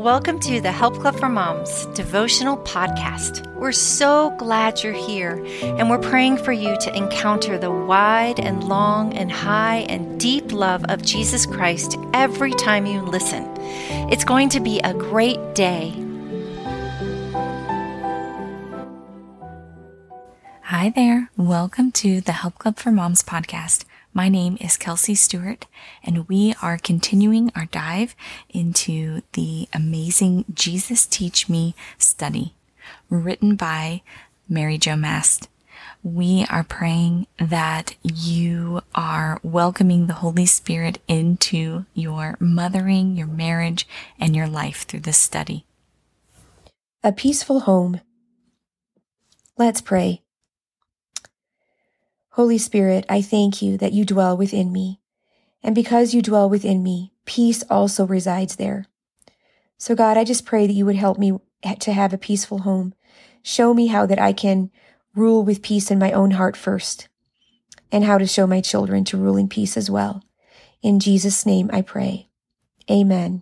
Welcome to the Help Club for Moms devotional podcast. We're so glad you're here, and we're praying for you to encounter the wide and long and high and deep love of Jesus Christ every time you listen. It's going to be a great day. Hi there. Welcome to the Help Club for Moms podcast. My name is Kelsey Stewart, and we are continuing our dive into the amazing Jesus Teach Me study written by Mary Jo Mast. We are praying that you are welcoming the Holy Spirit into your mothering, your marriage, and your life through this study. A peaceful home. Let's pray. Holy Spirit, I thank you that you dwell within me. And because you dwell within me, peace also resides there. So God, I just pray that you would help me to have a peaceful home. Show me how that I can rule with peace in my own heart first, and how to show my children to rule in peace as well. In Jesus' name I pray. Amen.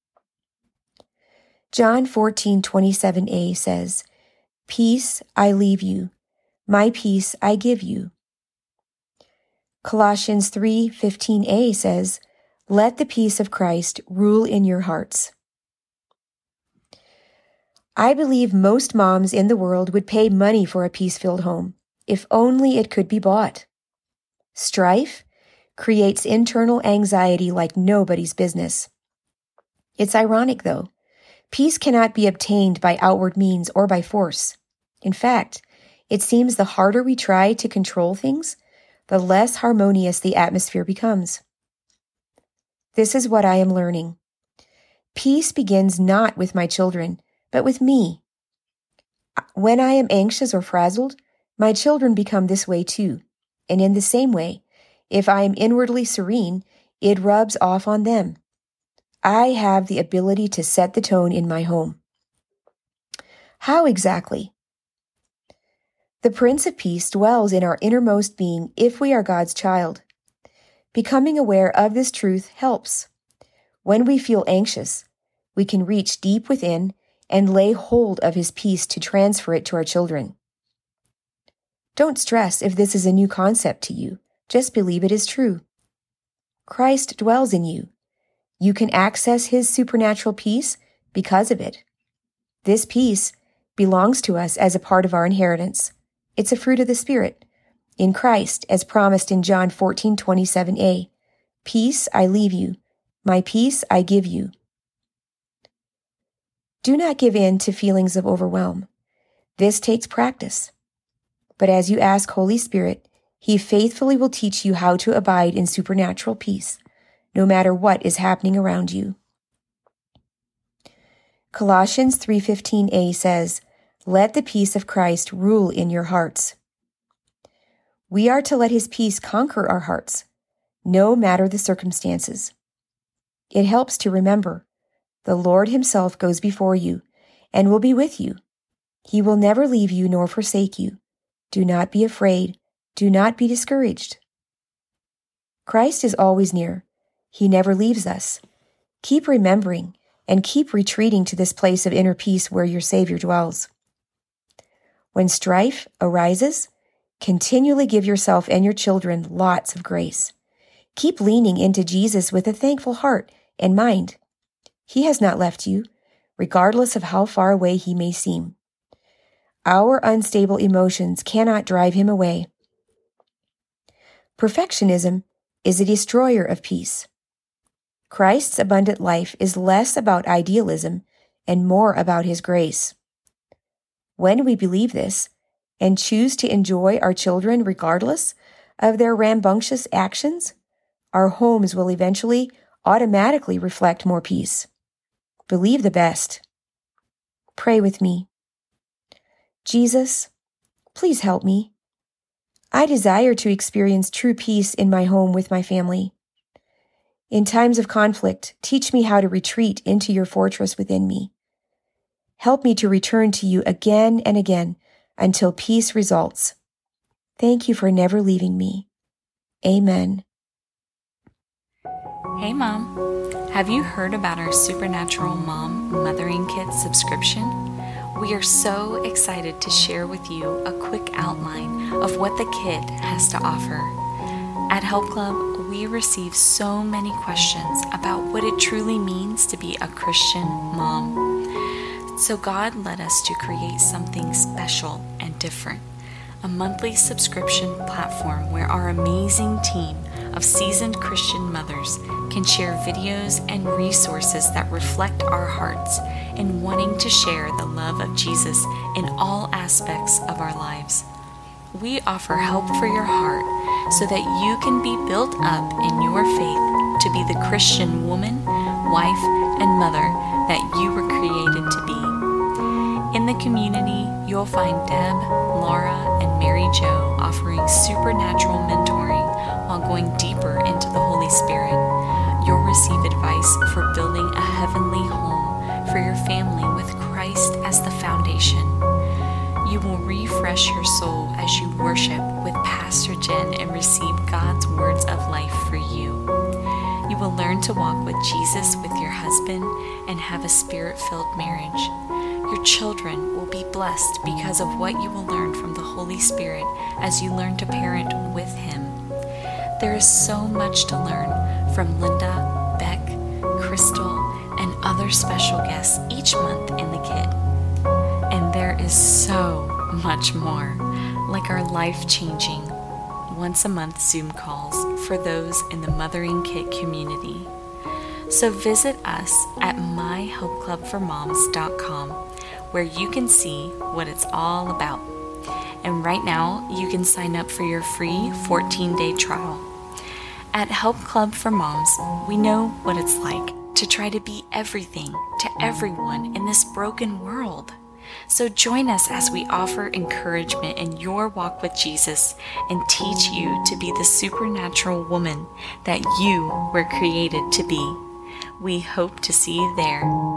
John 14:27a says, "Peace I leave you, my peace I give you." Colossians 3:15a says, "Let the peace of Christ rule in your hearts." I believe most moms in the world would pay money for a peace-filled home, if only it could be bought. Strife creates internal anxiety like nobody's business. It's ironic, though. Peace cannot be obtained by outward means or by force. In fact, it seems the harder we try to control things, the less harmonious the atmosphere becomes. This is what I am learning. Peace begins not with my children, but with me. When I am anxious or frazzled, my children become this way too. And in the same way, if I am inwardly serene, it rubs off on them. I have the ability to set the tone in my home. How exactly? The Prince of Peace dwells in our innermost being if we are God's child. Becoming aware of this truth helps. When we feel anxious, we can reach deep within and lay hold of His peace to transfer it to our children. Don't stress if this is a new concept to you. Just believe it is true. Christ dwells in you. You can access His supernatural peace because of it. This peace belongs to us as a part of our inheritance. It's a fruit of the Spirit in Christ, as promised in John 14:27a. "Peace I leave you, my peace I give you." Do not give in to feelings of overwhelm. This takes practice. But as you ask Holy Spirit, He faithfully will teach you how to abide in supernatural peace, no matter what is happening around you. Colossians 3:15a says, "Let the peace of Christ rule in your hearts." We are to let His peace conquer our hearts, no matter the circumstances. It helps to remember, the Lord Himself goes before you and will be with you. He will never leave you nor forsake you. Do not be afraid. Do not be discouraged. Christ is always near. He never leaves us. Keep remembering and keep retreating to this place of inner peace where your Savior dwells. When strife arises, continually give yourself and your children lots of grace. Keep leaning into Jesus with a thankful heart and mind. He has not left you, regardless of how far away He may seem. Our unstable emotions cannot drive Him away. Perfectionism is a destroyer of peace. Christ's abundant life is less about idealism and more about His grace. When we believe this and choose to enjoy our children regardless of their rambunctious actions, our homes will eventually automatically reflect more peace. Believe the best. Pray with me. Jesus, please help me. I desire to experience true peace in my home with my family. In times of conflict, teach me how to retreat into your fortress within me. Help me to return to you again and again until peace results. Thank you for never leaving me. Amen. Hey Mom, have you heard about our Supernatural Mom Mothering Kit subscription? We are so excited to share with you a quick outline of what the kit has to offer. At Help Club, we receive so many questions about what it truly means to be a Christian mom. So God led us to create something special and different, a monthly subscription platform where our amazing team of seasoned Christian mothers can share videos and resources that reflect our hearts in wanting to share the love of Jesus in all aspects of our lives. We offer help for your heart so that you can be built up in your faith to be the Christian woman, wife, and mother that you were created to be. In the community, you'll find Deb, Laura, and Mary Jo offering supernatural mentoring while going deeper into the Holy Spirit. You'll receive advice for building a heavenly home for your family with Christ as the foundation. You will refresh your soul as you worship with Pastor Jen and receive God's words of life for you. You will learn to walk with Jesus with your husband and have a spirit-filled marriage. Your children will be blessed because of what you will learn from the Holy Spirit as you learn to parent with Him. There is so much to learn from Linda, Beck, Crystal, and other special guests each month in the kit. And there is so much more, like our life-changing once-a-month Zoom calls for those in the Mothering Kit community. So visit us at myhelpclubformoms.com, where you can see what it's all about. And right now, you can sign up for your free 14-day trial. At Help Club for Moms, we know what it's like to try to be everything to everyone in this broken world. So join us as we offer encouragement in your walk with Jesus and teach you to be the supernatural woman that you were created to be. We hope to see you there.